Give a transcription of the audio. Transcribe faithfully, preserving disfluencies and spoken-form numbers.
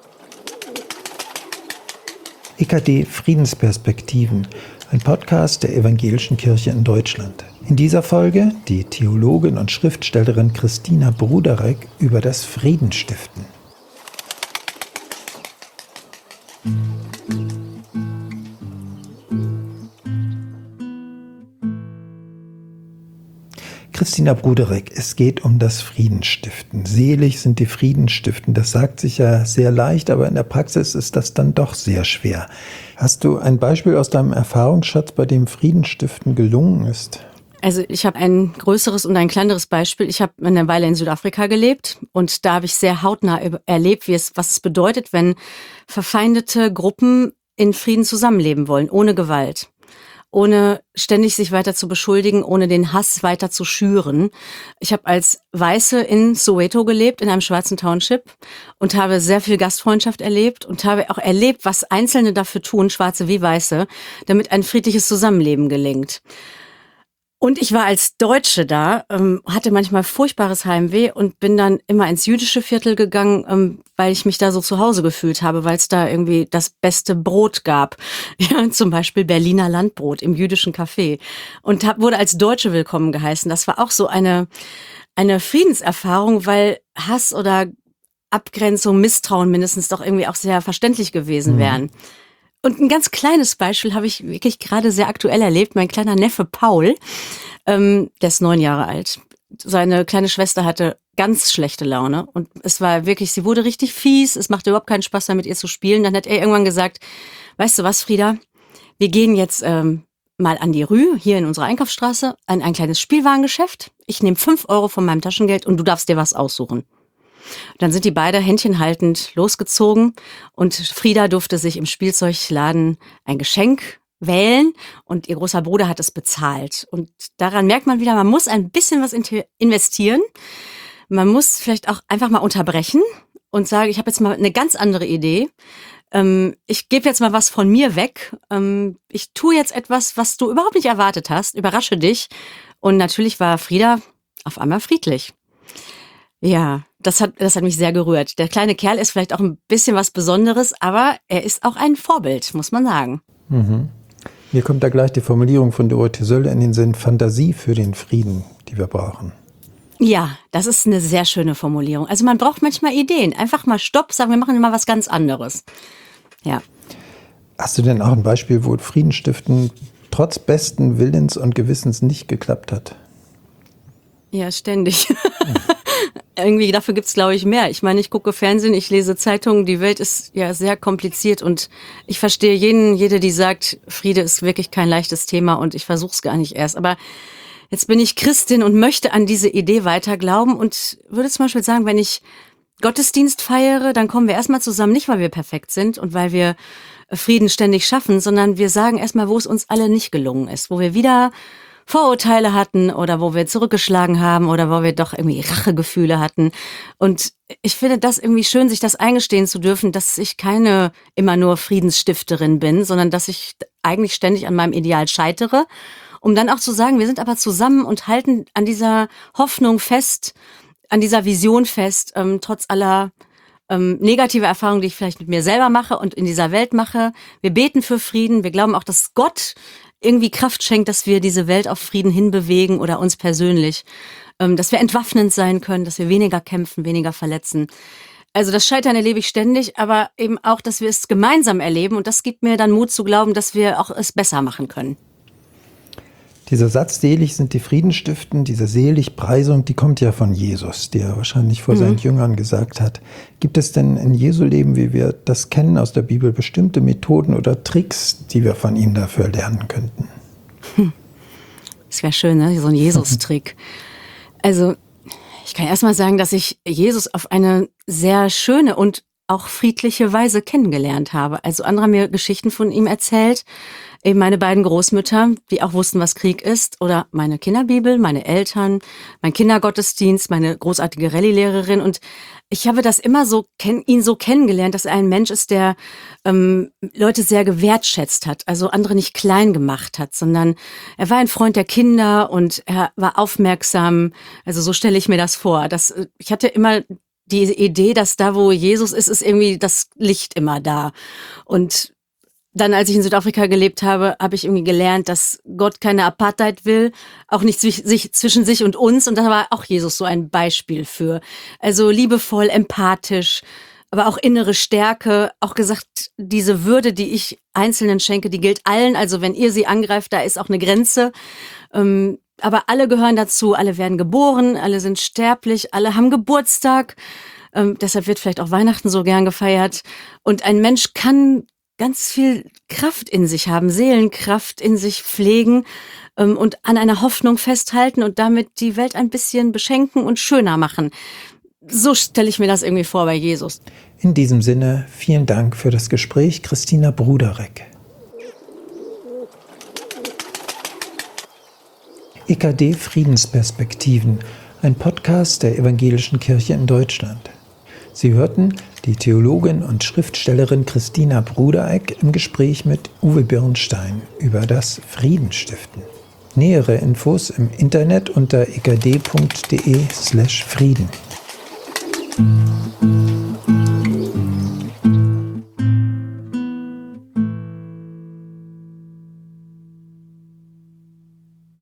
E K D Friedensperspektiven, ein Podcast der Evangelischen Kirche in Deutschland. In dieser Folge die Theologin und Schriftstellerin Christina Bruderek über das Friedensstiften. Christina Bruderek, es geht um das Friedensstiften. Selig sind die Friedensstiften. Das sagt sich ja sehr leicht, aber in der Praxis ist das dann doch sehr schwer. Hast du ein Beispiel aus deinem Erfahrungsschatz, bei dem Friedensstiften gelungen ist? Also ich habe ein größeres und ein kleineres Beispiel. Ich habe eine Weile in Südafrika gelebt und da habe ich sehr hautnah erlebt, wie es, was es bedeutet, wenn verfeindete Gruppen in Frieden zusammenleben wollen, ohne Gewalt. Ohne ständig sich weiter zu beschuldigen, ohne den Hass weiter zu schüren. Ich habe als Weiße in Soweto gelebt, in einem schwarzen Township und habe sehr viel Gastfreundschaft erlebt und habe auch erlebt, was Einzelne dafür tun, Schwarze wie Weiße, damit ein friedliches Zusammenleben gelingt. Und ich war als Deutsche da, ähm, hatte manchmal furchtbares Heimweh und bin dann immer ins jüdische Viertel gegangen, ähm, weil ich mich da so zu Hause gefühlt habe, weil es da irgendwie das beste Brot gab. Ja, zum Beispiel Berliner Landbrot im jüdischen Café. Und hab, wurde als Deutsche willkommen geheißen. Das war auch so eine, eine Friedenserfahrung, weil Hass oder Abgrenzung, Misstrauen mindestens doch irgendwie auch sehr verständlich gewesen wären. Mhm. Und ein ganz kleines Beispiel habe ich wirklich gerade sehr aktuell erlebt. Mein kleiner Neffe Paul, ähm, der ist neun Jahre alt. Seine kleine Schwester hatte ganz schlechte Laune und es war wirklich, sie wurde richtig fies. Es machte überhaupt keinen Spaß mehr, mit ihr zu spielen. Dann hat er irgendwann gesagt, weißt du was, Frieda, wir gehen jetzt ähm, mal an die Rue, hier in unserer Einkaufsstraße, an ein kleines Spielwarengeschäft. Ich nehme fünf Euro von meinem Taschengeld und du darfst dir was aussuchen. Dann sind die beide händchenhaltend losgezogen und Frieda durfte sich im Spielzeugladen ein Geschenk wählen und ihr großer Bruder hat es bezahlt. Und daran merkt man wieder, man muss ein bisschen was investieren. Man muss vielleicht auch einfach mal unterbrechen und sagen, ich habe jetzt mal eine ganz andere Idee. Ich gebe jetzt mal was von mir weg. Ich tue jetzt etwas, was du überhaupt nicht erwartet hast. Überrasche dich. Und natürlich war Frieda auf einmal friedlich. Ja, das hat, das hat mich sehr gerührt. Der kleine Kerl ist vielleicht auch ein bisschen was Besonderes, aber er ist auch ein Vorbild, muss man sagen. Mhm. Mir kommt da gleich die Formulierung von Dorothee Sölle in den Sinn, Fantasie für den Frieden, die wir brauchen. Ja, das ist eine sehr schöne Formulierung. Also man braucht manchmal Ideen. Einfach mal Stopp, sagen wir machen mal was ganz anderes. Ja. Hast du denn auch ein Beispiel, wo Friedensstiften trotz besten Willens und Gewissens nicht geklappt hat? Ja, ständig. Mhm. Irgendwie dafür gibt's, glaube ich, mehr. Ich meine, ich gucke Fernsehen, ich lese Zeitungen. Die Welt ist ja sehr kompliziert und ich verstehe jeden, jede, die sagt, Friede ist wirklich kein leichtes Thema und ich versuche es gar nicht erst. Aber jetzt bin ich Christin und möchte an diese Idee weiter glauben und würde zum Beispiel sagen, wenn ich Gottesdienst feiere, dann kommen wir erstmal zusammen, nicht weil wir perfekt sind und weil wir Frieden ständig schaffen, sondern wir sagen erstmal, wo es uns alle nicht gelungen ist, wo wir wieder Vorurteile hatten oder wo wir zurückgeschlagen haben oder wo wir doch irgendwie Rachegefühle hatten. Und ich finde das irgendwie schön, sich das eingestehen zu dürfen, dass ich keine immer nur Friedensstifterin bin, sondern dass ich eigentlich ständig an meinem Ideal scheitere, um dann auch zu sagen, wir sind aber zusammen und halten an dieser Hoffnung fest, an dieser Vision fest, ähm, trotz aller ähm, negative Erfahrungen, die ich vielleicht mit mir selber mache und in dieser Welt mache. Wir beten für Frieden, wir glauben auch, dass Gott irgendwie Kraft schenkt, dass wir diese Welt auf Frieden hinbewegen oder uns persönlich, ähm, dass wir entwaffnend sein können, dass wir weniger kämpfen, weniger verletzen. Also das Scheitern erlebe ich ständig, aber eben auch, dass wir es gemeinsam erleben und das gibt mir dann Mut zu glauben, dass wir auch es besser machen können. Dieser Satz, selig sind die Friedensstiften, diese Seligpreisung, die kommt ja von Jesus, der wahrscheinlich vor mhm. seinen Jüngern gesagt hat. Gibt es denn in Jesu Leben, wie wir das kennen aus der Bibel, bestimmte Methoden oder Tricks, die wir von ihm dafür lernen könnten? Hm. Das wäre schön, ne? So ein Jesus-Trick. Also ich kann erst mal sagen, dass ich Jesus auf eine sehr schöne und auch friedliche Weise kennengelernt habe. Also andere haben mir Geschichten von ihm erzählt, eben meine beiden Großmütter, die auch wussten, was Krieg ist, oder meine Kinderbibel, meine Eltern, mein Kindergottesdienst, meine großartige Rallye-Lehrerin. Und ich habe das immer so, kenn, ihn so kennengelernt, dass er ein Mensch ist, der ähm, Leute sehr gewertschätzt hat, also andere nicht klein gemacht hat, sondern er war ein Freund der Kinder und er war aufmerksam. Also so stelle ich mir das vor. Dass, ich hatte immer die Idee, dass da, wo Jesus ist, ist irgendwie das Licht immer da. Und dann, als ich in Südafrika gelebt habe, habe ich irgendwie gelernt, dass Gott keine Apartheid will, auch nicht sich, sich, zwischen sich und uns. Und da war auch Jesus so ein Beispiel für. Also liebevoll, empathisch, aber auch innere Stärke. Auch gesagt, diese Würde, die ich Einzelnen schenke, die gilt allen. Also wenn ihr sie angreift, da ist auch eine Grenze. Ähm, aber alle gehören dazu, alle werden geboren, alle sind sterblich, alle haben Geburtstag. Ähm, deshalb wird vielleicht auch Weihnachten so gern gefeiert. Und ein Mensch kann ganz viel Kraft in sich haben, Seelenkraft in sich pflegen ähm, und an einer Hoffnung festhalten und damit die Welt ein bisschen beschenken und schöner machen. So stelle ich mir das irgendwie vor bei Jesus. In diesem Sinne, vielen Dank für das Gespräch, Christina Bruderek. E K D Friedensperspektiven, ein Podcast der Evangelischen Kirche in Deutschland. Sie hörten die Theologin und Schriftstellerin Christina Bruderek im Gespräch mit Uwe Birnstein über das Friedenstiften. Nähere Infos im Internet unter e k d punkt d e slash frieden.